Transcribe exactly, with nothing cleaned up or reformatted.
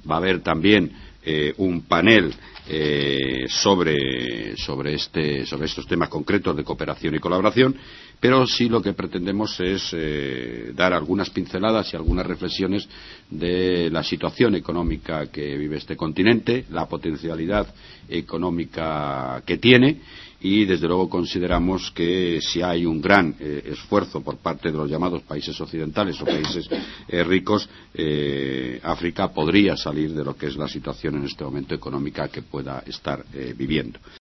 Va a haber también eh, un panel eh, sobre, sobre, este, sobre estos temas concretos de cooperación y colaboración, pero sí lo que pretendemos es eh, dar algunas pinceladas y algunas reflexiones de la situación económica que vive este continente, la potencialidad económica que tiene, y desde luego consideramos que si hay un gran eh, esfuerzo por parte de los llamados países occidentales o países eh, ricos, eh, África podría salir de lo que es la situación en este momento económica que pueda estar eh, viviendo.